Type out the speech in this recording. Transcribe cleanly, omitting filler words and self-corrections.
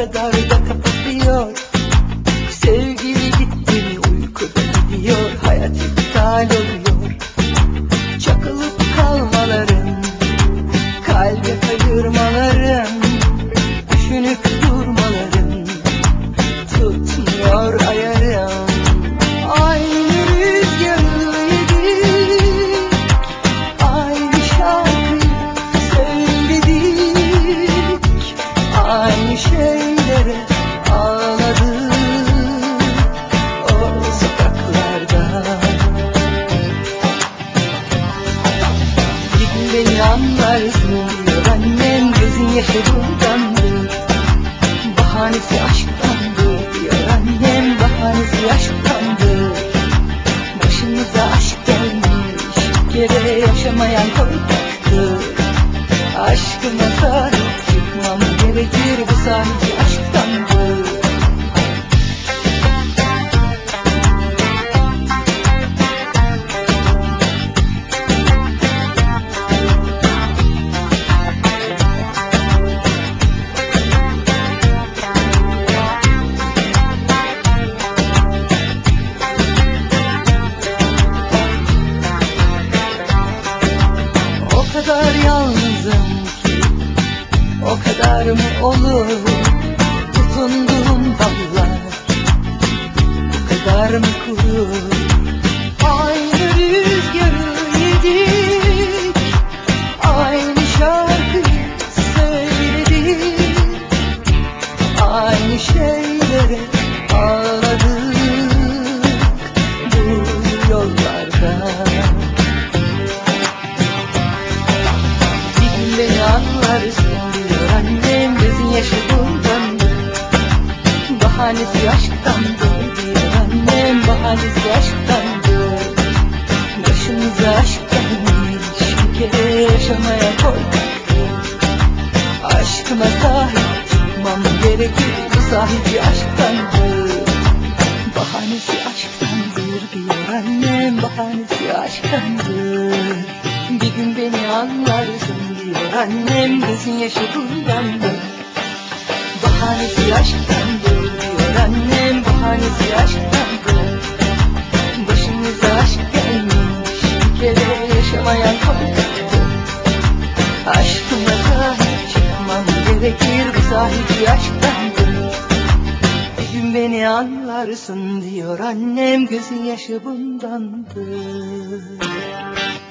kadar da kapatıyor. Sevgili gitti mi uykuda gidiyor. Hayat iptal oluyor. Çakılıp kalmalarım, kalbe kayırmalarım, düşünüp durmalarım, tutmuyor ayarım. Aynı rüzgarı yedik, aynı şarkıyı söyledik, aynı şeylere ağladık o sokaklarda. Bir gün beni anlarsın diyor annem, gözün yaşı buradandır, bahanesi aşktandır diyor annem, bahanesi aşktandır. Başımıza aşk gelmiş, bir kere yaşamayan korkaktır. Aşkıma sahip çıkmam gerekir, bu sahici aşktandır. O kadar yalnızım ki, o kadar mı olur tutunduğum dallar, o kadar mı kuru? Aynı rüzgarı yedik, aynı şarkıyı söyledik, aynı şeylere ağladık bu yollarda. Beni anlarsın diyor annem, gözün yaşı bundandır, bahanesi aşktandır diyor annem, bahanesi aşktandır. Başımıza aşk gelmiş, bir kere yaşamaya korkaktır. Aşkıma sahip çıkmam gerekir, bu sahici aşktandır. Bahanesi aşktandır diyor annem, bahanesi aşktandır. Bir gün beni anlarsın diyor annem, gözün yaşı bundandır, bahanesi aşktandır diyor annem, bahanesi aşktandır. Başımıza aşk gelmiş, bir kere yaşamayan korkaktır. Aşkıma sahip çıkmam gerekir, bu sahici aşktandır. Bir gün beni anlarsın diyor annem, gözün yaşı bundandır.